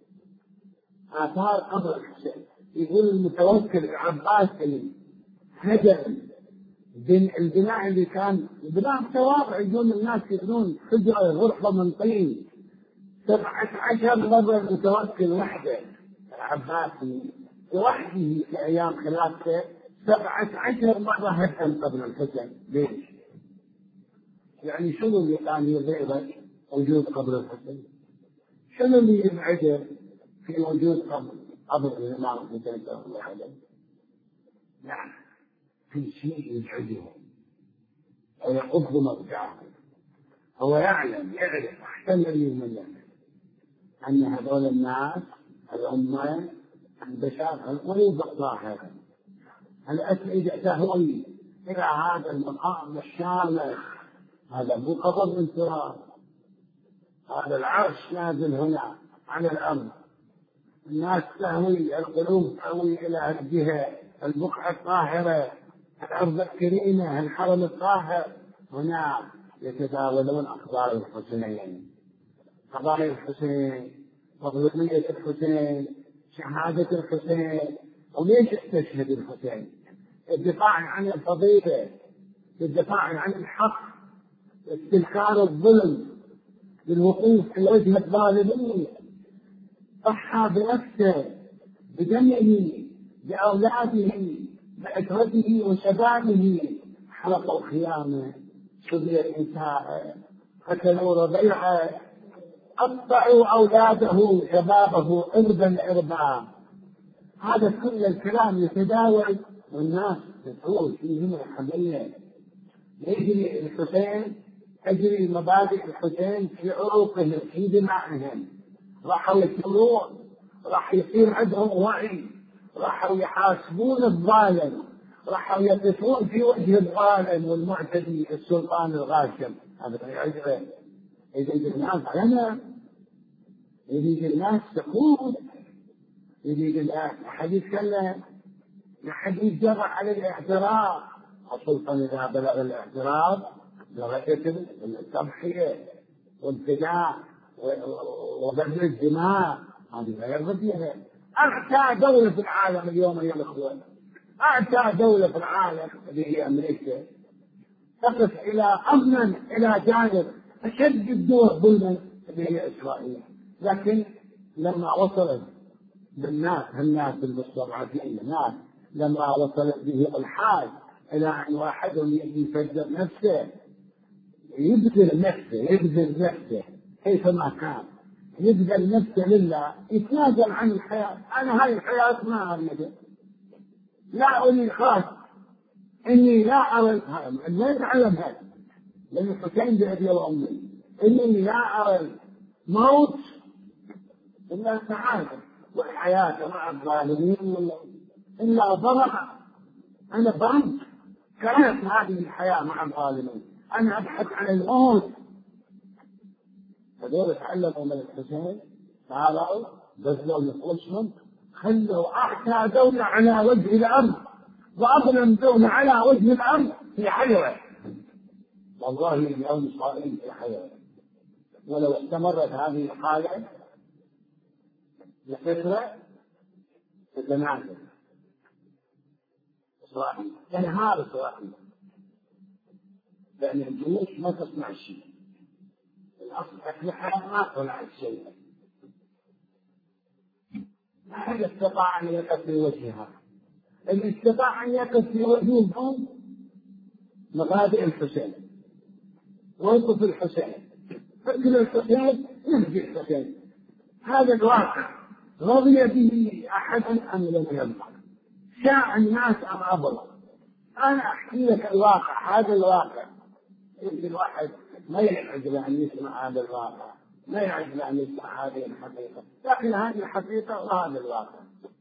A: آثار قبر الحسين. يقول المتوكل العباسي هدم البناء اللي كان بناء تواضع، يقول الناس يبنون حجرة غرفة من طين سبعة عشر مرة المتوكل وحده العباسي وحده في أيام خلافته سبعة عشر مرة هدم قبر الحسين. ليش؟ يعني شنو اللي كان يضيعه وجود قبر الحسين؟ شنو اللي يبعده في وجود قبر قبر الإمام الحسين رضي الله عنه؟ نعم، في شيء يبعده ويقض مرجعه. هو يعلم يعرف أحسن منه أن هذول الناس الأمة البشر القلوب الطاهرة الأسئلة تهوي إلى هذا المقام الشامخ. هذا مو قبر من تراب، هذا العرش نازل هنا على الأرض. الناس تهوي، القلوب تهوي إلى الجهة البقعة الطاهرة، الأرض الكريمة، الحرم الطاهر. هنا يتداولون أخبار الحسين، قضايا الحسين، مظلومية الحسين، شهادة الحسين. وليش استشهد الحسين؟ الدفاع عن الفضيلة، الدفاع عن الحق، استنكار الظلم، للوقوف في وجه الظالمين. ضحى بنفسه، بدمه، بأولاده، بأسرته وشبابه. حلقوا خيامه، شبه نساءه، قتلوا رضيعه، قطعوا أولاده شبابه إربا إربا. هذا كل الكلام يتداول والناس تقول فيه حمية. يجري الحسين، تجري مبادئ الحسين في عروقهم، في دمائهم. راحوا يكتبون، راح يصير عندهم وعي، راحوا يحاسبون الظالم، راحوا يقفون في وجه الظالم والمعتدي السلطان الغاشم. هذا يعجبه. يريد الناس علنا، يريد الناس سكوت، يريد الناس أحد يتكلم، أحد يجرأ على الاعتراض. خصوصا إذا بلغ الاعتراض لغاية التضحية والفداء وبذل الدماء. هذه لا يرغب فيها. أعتى دولة في العالم اليوم يا الأخوة، أعتى دولة في العالم اللي هي أمريكا، تقف إلى أمنا إلى جانب أشد الدول ظلما اللي هي إسرائيل. لكن لما وصلت بالناس، الناس المستضعفين، الناس لما وصلت به الحال إلى أن واحدهم يفجر نفسه، يبذل نفسه يبذل نفسه كيفما كان، يبذل نفسه لله، يتنازل عن الحياة. أنا هاي الحياة ما أريد، لا أريد، خاص إني لا أرى، لا يتعلم هذا لأن الحسين بأبي وأمي، إني لا أرى الموت إلا سعادة، والحياة مع الظالمين إلا ضرر. أنا ضربت كانت هذه الحياة مع الظالمين، أنا أبحث عن الموت. هذول تعلموا من الحسين، تعالوا بذلوا نفوسهم، خلوا أعتى دولة على وجه الأرض وأظلم دولة على وجه الأرض في حيوة. والله اليوم صائم في حيوة، ولو استمرت هذه الحالة لفترة تتنازل إسرائيل، تنهار إسرائيل، لأن الجيوش ما تصنع شيء، الأصل أسلحة ما طلعت شيء، ما حد استطاع أن يقف في وجهها. اللي استطاع أن يقف في وجههم مبادئ الحسين، ويقف الحسين، فكر الحسين يهدي الحسين. هذا الواقع رضي به أحد أم لم يرضى، شاء الناس أم أبوا. أنا أحكي لك الواقع، هذا الواقع. يمكن الواحد ما يعجب أن يسمع هذا الواقع، ما يعجب أن يسمع هذه الحقيقة، لكن هذه الحقيقة وهذا الواقع.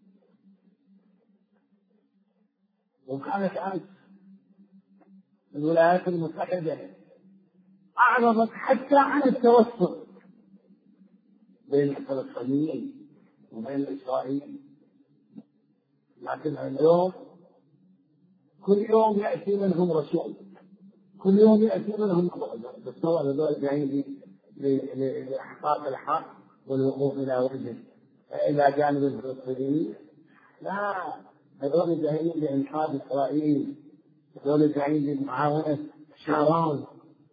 A: وكانت أمس الولايات المتحدة أعرضت حتى عن التوسط بين الفلسطينيين وبين إسرائيل، لكن اليوم كل يوم يأتي منهم رسول، كل يوم يأتي منهم بالصور هذول جايين لإحقاق الحق والوقوف إلى وجه إلى جانب الفلسطينيين. لا، هذول جايين لإنقاذ إسرائيل، هذول جايين لمعاونة شارون.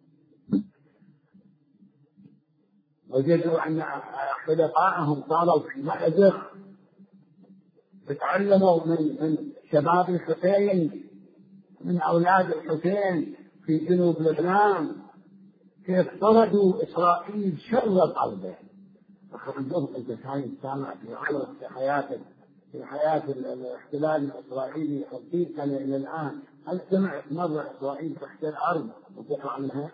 A: وجدوا أن خلفائهم صاروا في مأزق، تعلموا من من شباب الحسين، من أولاد الحسين في جنوب لبنان، كيف طردوا إسرائيل شر قلبه. أخرجوه الجسائم السامع في عمرك في حياتك، في حياة الاحتلال الإسرائيلي خمسين سنة إلى الآن، هل سمعت مرة إسرائيل تحت الأرض وتطلع منها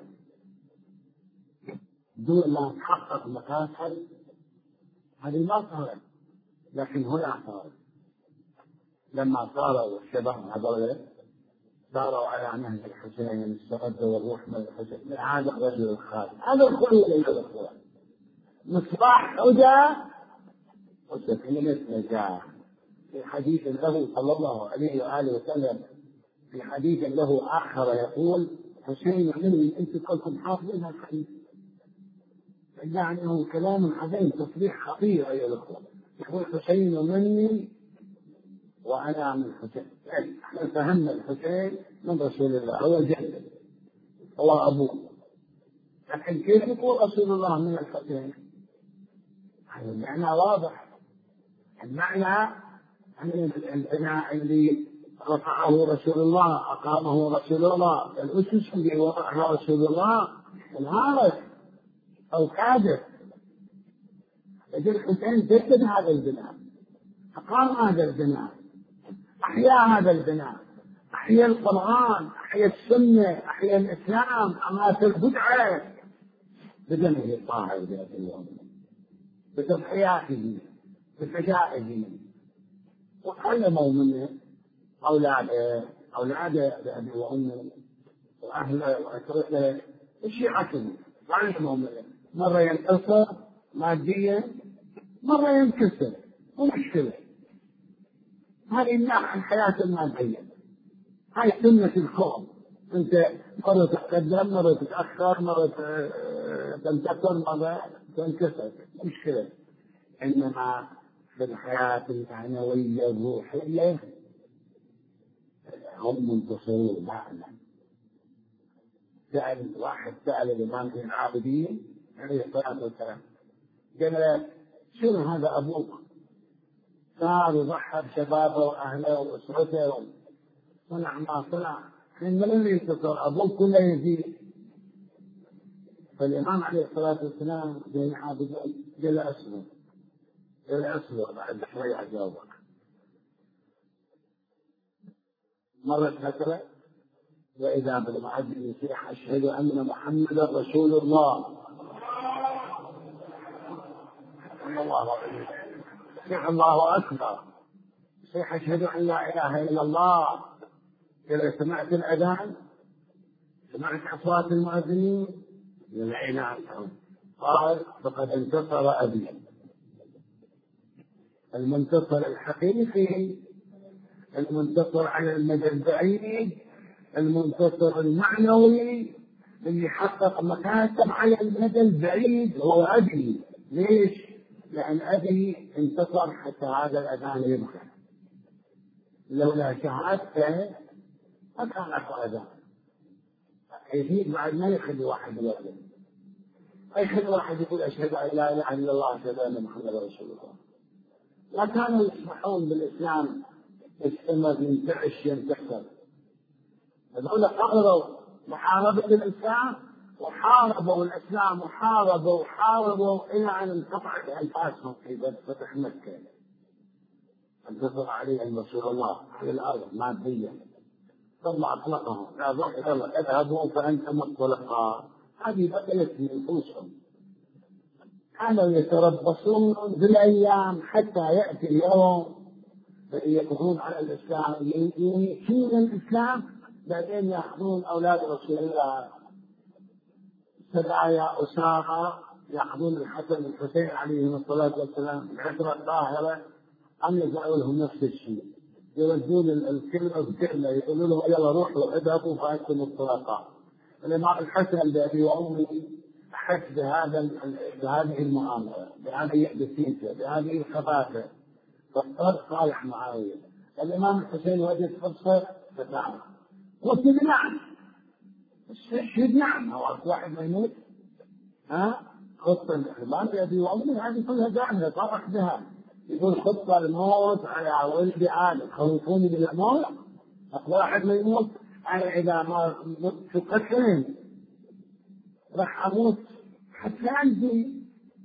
A: دون ما تحقق مكاسب؟ هذه ما صارت، لكن هنا صارت. لما صاروا الشباب هذول صاروا على نهج الحسين، استردوا الروح من الحسين، هذا الرجل الخالد، هذا الخلود أيها الأخوة، مصباح هدى وسكينة نجاة. في حديث له صلى الله عليه وآله وسلم، في حديث له آخر يقول: حسين مني، أنت قلتم حافظين الحديث، يعني هو كلام عظيم، تصريح خطير أيها الأخوة. يقول: حسين مني وأنا من الحسين. احنا فهمنا الحسين من رسول الله، هو جده، هو أبوه، لكن كيف يقول رسول الله من الحسين؟ هذا المعنى واضح. المعنى أن البناء اللي رفعه رسول الله، أقامه رسول الله، الأسس اللي وضعها رسول الله انهارت أو كادت. يجب الحسين جدد هذا البناء، أقام هذا البناء، أحيا هذا البناء، أحيا القرآن، أحيا السنة، أحيا الإسلام، أمات البدعة بدمه الطاهر ذات اليوم، بتضحياته، بفدائه. وعلموا منه أولاده، أولاده بأبي وأمه وأهله وأسرته وشيعته، علموا منه. مرة ينتصر ماديا، مرة ينكسر، ومشكلة. هذه النوع الحياة المادية، هاي سنة الكون. أنت مرة تتقدم، مرة تتأخر، مرة تنتصر، مرة تنكسر، مشكلة. إنما في الحياة المعنوية الروحية هم منتصرون معنا. سأل واحد سأل الإمام ابن العابدين عليه الصلاة والسلام، قال: شنو هذا أبوك؟ صار يضحى بشبابه وأهله وأسرته صنع ما صنع، من من اللي ينتصر؟ أبوه كله يزيد. فالإمام عليه الصلاة والسلام بين عابدين جل أسره جل أسره بعد شوي أجاوبك. مرت فترة وإذا بالمعدل يصيح أشهد أن محمدا رسول الله. الله أكبر، يصيح الله أكبر، يصيح أشهد أن لا إله إلا الله. إذا سمعت الأذان، سمعت أصوات المؤذنين، للعنان قال فقد انتصر أبي. المنتصر الحقيقي، المنتصر على المدى البعيد، المنتصر المعنوي اللي حقق مكاسب على المدى البعيد هو أبي. ليش؟ لأن أبي انتصر حتى هذا الأذان يبقى. لولا شهادته ما كان أكو أذان. يزيد بعد ما يخلي واحد يؤذن، ما يخلي واحد يقول أشهد أن لا إله إلا الله أشهد أن محمدا رسول الله. لا كانوا يسمحون بالإسلام يستمر ينتعش ينتحر. هذول قرروا محاربة الإسلام وحاربوا الإسلام وحاربوا وحاربوا إلى أن انقطعت أنفاسهم في فتح مكة. انتصر عليهم رسول الله في الأرض ماديا، ثم أطلقهم. يلا اذهبوا فأنتم الطلقاء. هذه بقيت من نفوسهم. كانوا يتربصون بالأيام حتى يأتي اليوم يقضون على الإسلام، يميتون الإسلام، بعدين يأخذون أولاد رسول الله سبايا أسارى، يأخذون الحسن والحسين عليهم الصلاة والسلام العشرة الطاهرة، أن يفعلوا لهم نفس الشيء، يوزون الكلمة بكلمة، يقولوا لهم يلا روحوا اذهبوا فأنتم الطلقاء. الإمام الحسن بأبي وأمي أحس بهذا بهذه المعاملة، بهذه الدسيسة، بهذه الخباثة، فاضطر صالح معاوية. الإمام الحسين وجد فرصة فتعب قلت نعم، الشهيد نعم، هو واحد ما يموت؟ ها؟ خطة الإمام بأبي وأمي هذه كلها جاهزة طرح بها. يقول خطة الموت على ولد آدم، خوفوني بالموت، واحد ما يموت، أنا إذا ما مت قتلين راح أموت حتى عندي،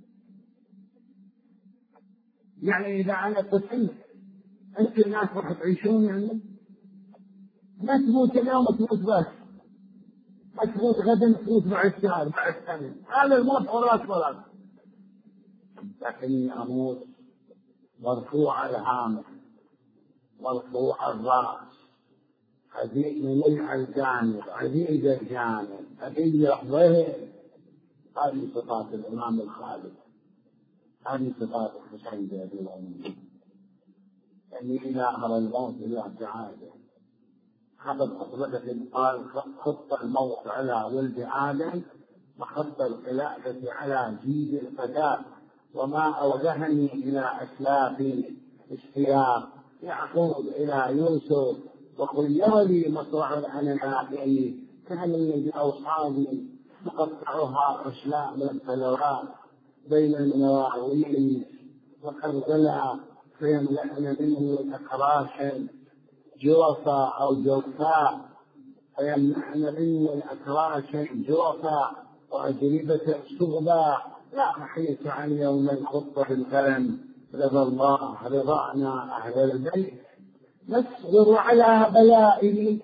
A: يعني إذا أنا قتلت أنت الناس راح تعيشون، يعني ما تموت اليوم تموت بس، ما تموت غدا تموت بعد شهر بعد سنة، هذا الموت وراك وراك. لكني أموت مرفوع الهامة، مرفوع الرأس، عزيز من الجانب، عزيز الجانب، عزيز الظهر. هذه صفات الإمام الخالد، هذه صفات الحسين بن أبي الأمين. يعني إذا أمر الموت إلى سعادة حفظ خطبته قال خط الموت على ولد آدم وخط الخلافة على جيد الفتاة، وما أوجهني إلى أسلافي اشتياق يعقوب إلى يوسف، وخيرني مصرع الأنانية كأنني بأوصابي تقطعها أشلاء من الفلوات بين المواويل، وخرجلها فيملأن منه أكراشا جوفا أو جوفاء، فيمنعن منه الأكراشا جوفا وأجربة الشغباء. لا أحيط عن يوم الخطة بالقلم، رضا الله رضانا أهل البيت، نصبر على بلائه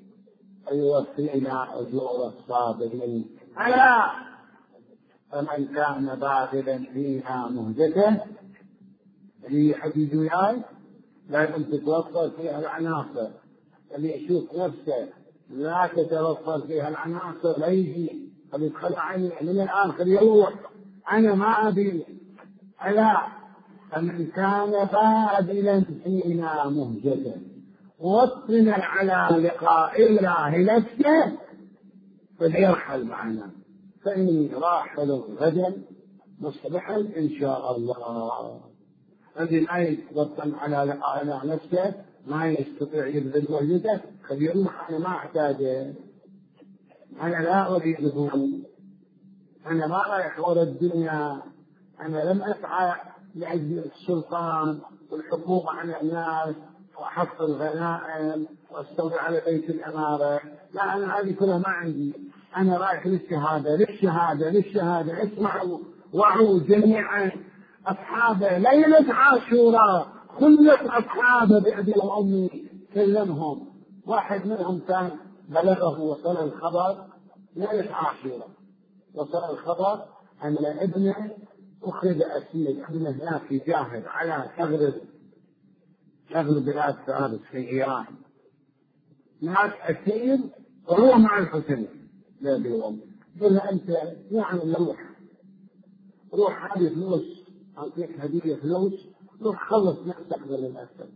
A: ويوفينا أجور الصابرين. ألا فمن كان باغلا فيها مهجته، اللي يحدد وياي لازم تتوفر فيها العناصر، اللي يشوف نفسه لا تتوفر فيها العناصر لا يجي، خلي يدخل عني من الآن، خلي يروح، أنا ما أبي. ألا فمن كان باذلا فينا مهجته موطنا على لقاء الله نفسه فليرحل معنا، فإني راحل غدا مصبحا إن شاء الله. الذي لا يتوطن على لقاء الله نفسه ما يستطيع يبذل مهجته فليقول أنا ما أحتاجه، أنا لا أريده، أنا ما رايح ورا الدنيا، أنا لم أسعى لأجل السلطان والحكومة على الناس وأحصل الغنائم واستولي على بيت الأمارة. لا، أنا هذه كلها ما عندي، أنا رايح للشهادة للشهادة للشهادة. اسمعوا وعوا جميعا أصحابه ليلة عاشوراء خلت أصحابه بأبي وأمي كلمهم. واحد منهم كان بلغه وصل الخبر ليلة عاشوراء، وصل الخبر أن ابنه أخذ أسير، ابنه هناك يجاهد على تغرب تغرب بلاد فارس في إيران، هناك أسير وهو مع الحسين لأبي وأمي. قال له أنت يعني روح روح هذه فلوس، أعطيك هدية فلوس، روح خلص نفسك من الأسد.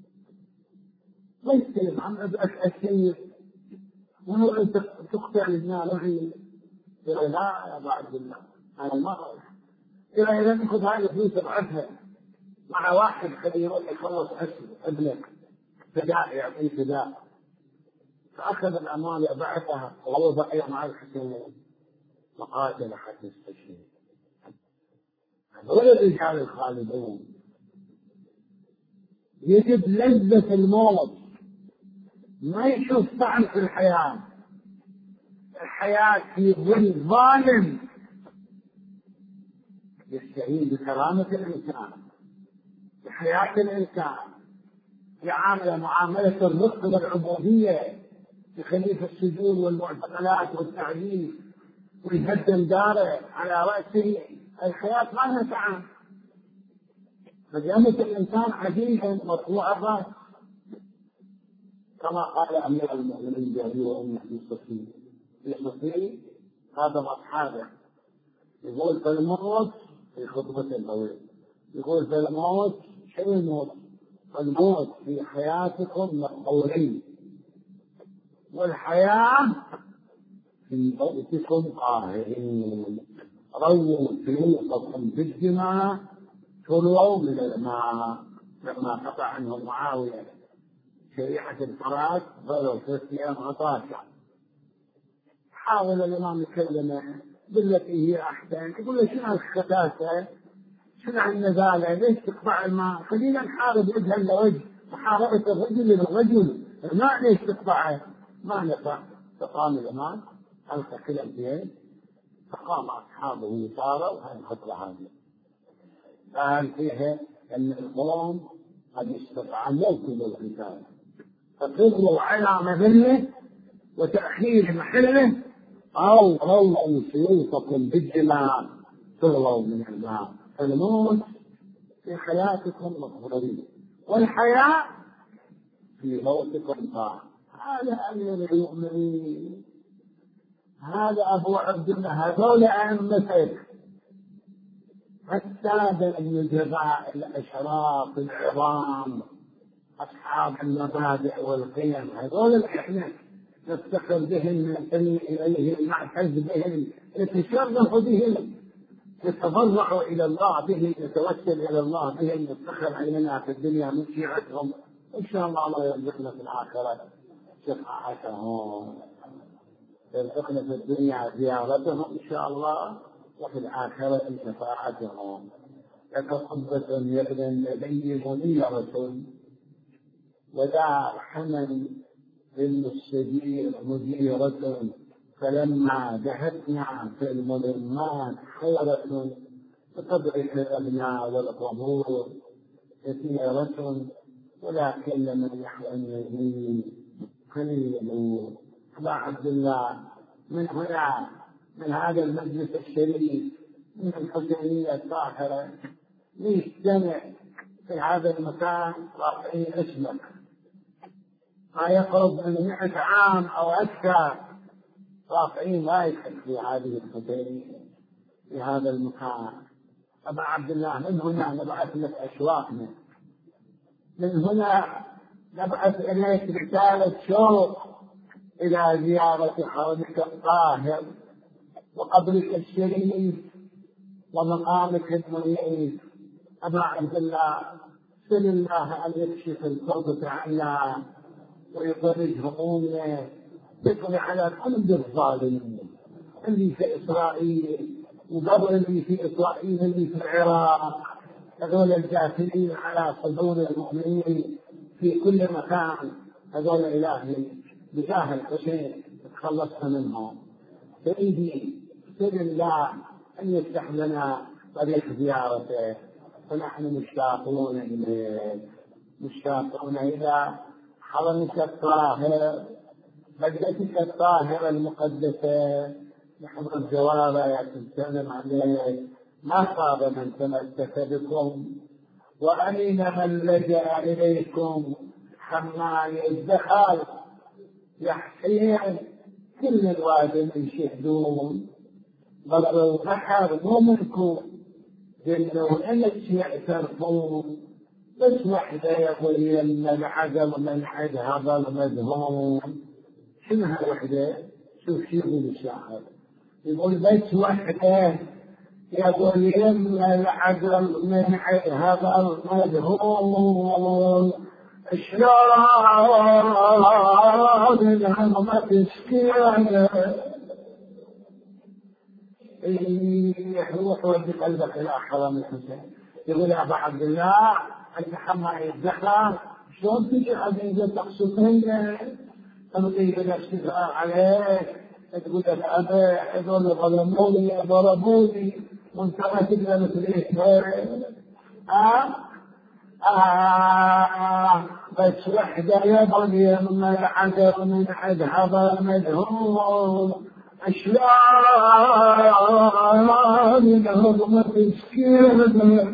A: ليس يتكلم عن أبعك أسير وهو أنت تقطع لنا رعي. قال لا يا أبا عبد الله أنا ما أروح. قال إذا نأخذ هذه الفلوس ابعثها مع واحد خليه يروح يخلص أسد ابنك فداء، يعطيه فداء. فأخذ الأموال وبعثها وهو بقي مع الحسين وقاتل حتى استشهد. هذول الرجال الخالدون. يجد لذة الموت، ما يشوف طعم في الحياة. الحياة في ظل ظالم يستعين بكرامة الإنسان، بحياة الإنسان، يعامل معاملة الرفق والعبودية، يخليه في السجون والمعتقلات والتعذيب ويهدم داره على رأسه. الحياة ما لها طعم. فجامة الإنسان عزيزا مرفوع الرأس كما قال أمير المؤمنين جابر وأمه في صفي في صفي هذا أصحابه يقول في الموت في خطبة الطويل، يقول في الموت شو الموت؟ الموت في حياتكم مقبولين، والحياة في موتكم قاهرين. رووا سيوفكم في الدماء كلوا من الماء. لما قطع عنه معاوية شريحة الفراش ظلوا ثلاث أيام عطاشا. حاول الإمام يكلمه بالتي هي أحسن، يقول له شنو الخساسة؟ شنو النزالة؟ ليش تقطع الماء؟ خلينا نحارب وجها لوجه، محاربة الرجل للرجل، الماء ليش تقطعه؟ ما نفع. فقام الإمام ألقى كلمتين فقام أصحابه وصاروا هذه الخطوة هذه. قال فيها أن القوم قد استطعموا كل القتال فقروا على مذله وتأخير محله أو رووا سيوفكم بالدماء تغلوا من الماء. فالموت في حياتكم مغفورين والحياة في موتكم طاعة. هذا أمير المؤمنين، هذا أبو عبد الله، هذول أئمتك السادة النجباء الأشراف العظام أصحاب المبادئ والقيم. هذول اللي احنا نفتخر بهم، ننتمي إليهم، نعتز بهم، نتشرف بهم، نتضرع إلى الله بهم، نتوسل إلى الله بهم، نفتخر علينا في الدنيا من شيعتهم. إن شاء الله الله يرزقنا في الآخرة شفاعتهم، يرزقنا في الدنيا زيارتهم إن شاء الله، وفي الآخرة شفاعتهم. يتقبل يبنى النبي منيرة ولا حمل للمستجير مديرة، فلما ذهبنا في الملمات خيرة بطبع الأبناء والقبور كثيرة، ولكن من يحيى النبي قليل. أبا عبد الله من هنا من هذا المجلس الشريف من الحسينية الطاهرة يجتمع في هذا المكان رافعين اسمك، ما يقرب من مئة عام أو أكثر رافعين رايحك في هذه الحسينية في هذا المكان. أبا عبد الله من هنا نبعث لك أشواقنا، من هنا نبعث إليك رسالة شوق إلى زيارة حرمك الطاهر وقبرك الشريف ومقامك المنيف. أبا عبد الله سل الله أن يكشف الكربة عنا ويفرج همومنا، يقضي على كل الظالمين اللي في إسرائيل وقبل اللي في إسرائيل اللي في العراق هذول الجاثمين على صدور المؤمنين في كل مكان، هذول إلهي بجاه الحسين تخلصنا منهم. سيدي سيد الله أن يفتح لنا طريق زيارته، ونحن مشتاقون إليه، مشتاقون إلى حرمك الطاهر، بلدتك الطاهرة المقدسة، نحضر جوابك تسلم عليه. ما خاب من تمسك بكم، وأين من لجأ إليكم، حماي الزخال يحسين كل الوادي من شهدون، ضربوا بحر مو منكم، جنوا إن الشيء ترفون، بس وحدة يقول إن العقل من عد هذا المذهوم. شنو هالوحدة؟ شوف شو يقول الشاعر، يقول بس وحدة يقول إن العقل من عد هذا المذهوم، شلون الهم تسكينه يروح ودي قلبك إلى حرم الحسين. يقول يا أبا عبد الله أنت حماي الزخرف، شلون تجي حبيبي تقصدني تمضي بالاستفاء عليك، تقول لك أبا هذول ظلموني ضربوني وانت ما تقدر مثل إيش؟ آه آه بس وحدة يبغي من العذر من عد هذا المذهوم، أشلون الهضم تسكين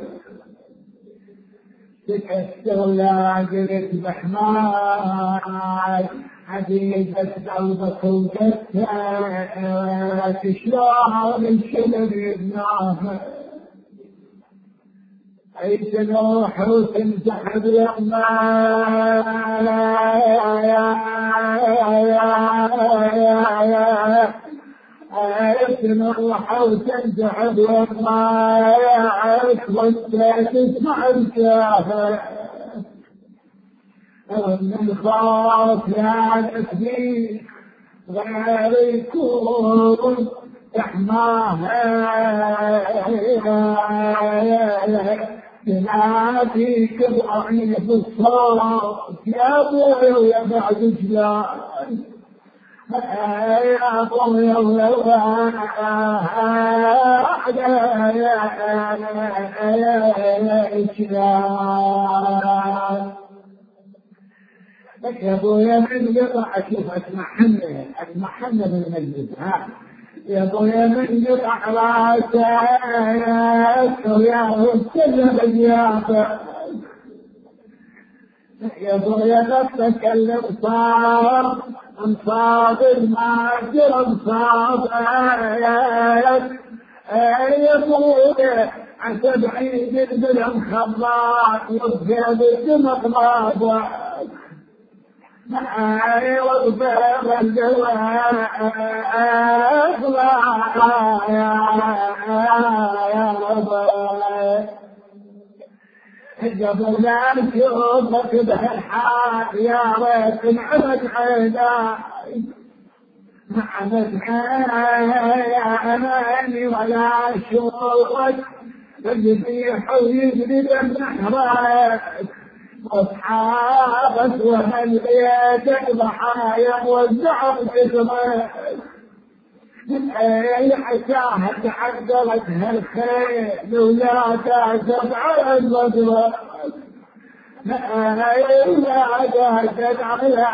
A: تكسر لاجلك بحماي، حديدة قلبك وجدتك، شلون الشلل يبناها أي تنوح وتمسح بالأمان، أي تنوح وتمسح بالأمان، وانت تسمع الكافر ومن خاف يا نسبي غير يكون تحماها، تناديك ضعيف الصوت يا ابوي ويا بعد جلال، يا ابوي ويا جلال. لك يا ابويا من قطع اشوف اسمع حمله اسمع حمله بالمجلس، ها يا ابويا من قطع راسك ويا كل بياضك، يا ابويا نفسك اللي صار انصابر ما جرى انصابك، يا ابويا عسى بعيد البلم خضار وبجيب الدمق ماضك، معاي وضباب الجواب يا رب قبل لا نشوفك بهالحال يا ريت نعمت عيناي، نعمت عيني ولا اشوفك يذبح ويجري بنحرك، واصحابك واهل بيتك ضحايا وزعوا جسمك، اي عشاها تعدلت هالخيل ولا تعزف على البدر، اي لا تعزف على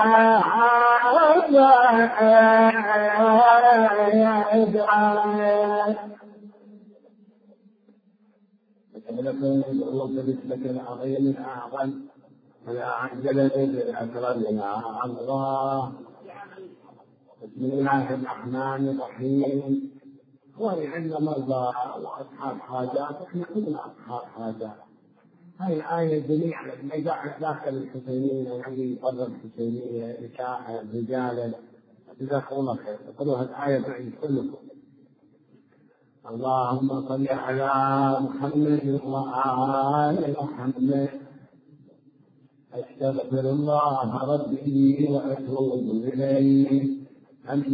A: لك العظيم الأعظم ولا عجل الأكرم يا الله. بسم الله الرحمن الرحيم. ولعنا مرضى وأصحاب حاجات، احنا كلنا أصحاب حاجات. هاي الآية جميعا نجاح داخل الحسينيين والذي يقرب الحسينية نكاح رجالا، جزاكم الله خير. اقرأوا الآية بعد كلكم. اللهم صل على محمد وآل محمد. أستغفر الله ربي وأتوب إليه،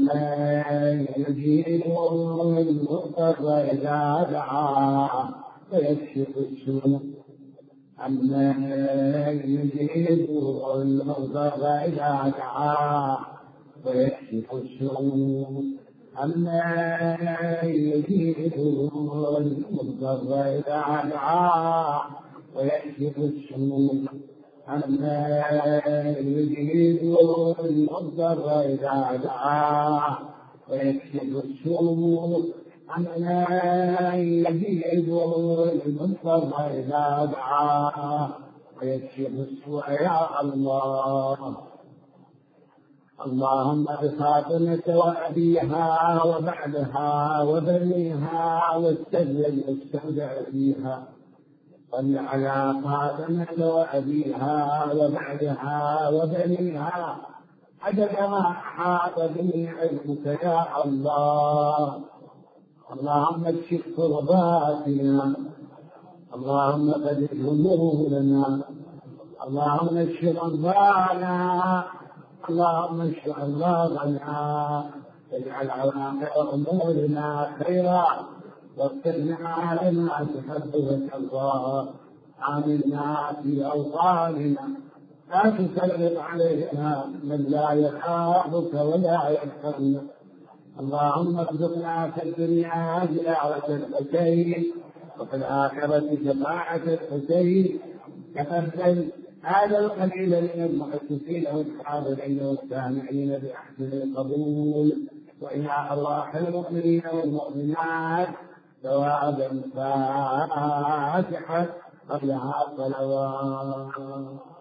A: أما يجيب المضطر إذا دعاه ويكشف السوء عما يجيد المضطر إذا دعاه ويكشف السوء عما يجيد المضطر إذا دعاه ويكشف السوء عما يجيد المضطر إذا دعاه ويكشف السوء عما يجيد المضطر إذا دعاه ويكشف السوء يا الله. اللهم بفاطمة وأبيها وبعدها وبنيها والسر المستودع فيها صل على فاطمة وأبيها وبعدها وبنيها عدد ما أحاط به علمك يا الله. اللهم اكشف كرباتنا، اللهم قد همومنا، اللهم اشف مرضانا، اللهم اشف امراضنا، واجعل عواقب امورنا خيرا، واغفرنا على ما تحب وترضى. آمنا في اوطاننا، لا تسلط علينا من لا يخافك ولا يرحمنا. اللهم ارزقنا في الدنيا زيارة الحسين وفي الآخرة شفاعة الحسين. تقبل هذا القليل من المحسسين والحاضرين والسامعين بأحسن القبول، وإلى أرواح المؤمنين والمؤمنات ثوابا فاتحة قبلها صلوات.